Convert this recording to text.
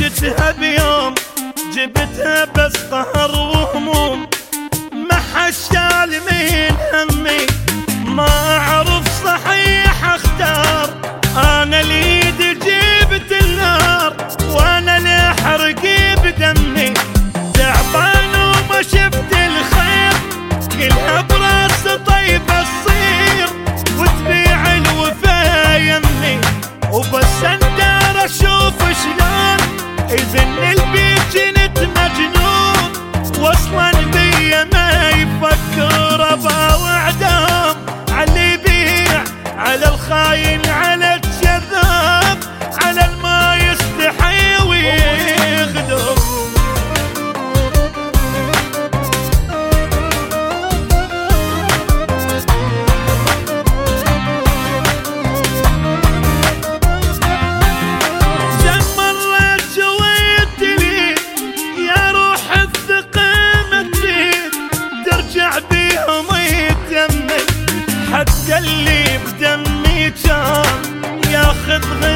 عشتها بيوم جبتها بس قهر وهموم، ما حشال من همي، ما اعرف صحيح اختار. انا اليد جبت النار وانا اللي احرق بدمي، تعبان وما شفت الخير، كلها براس طيبه تصير وتبيع الوفا يمي. وبس اندار اشوف شلون يزن البيت جنت مجنون، واصلا بيا ما يفكر اباوع دام على يبيع، على الخاين، على الجذاب، على الما يستحي ويخدم. حتى اللي بدمي كان ياخذ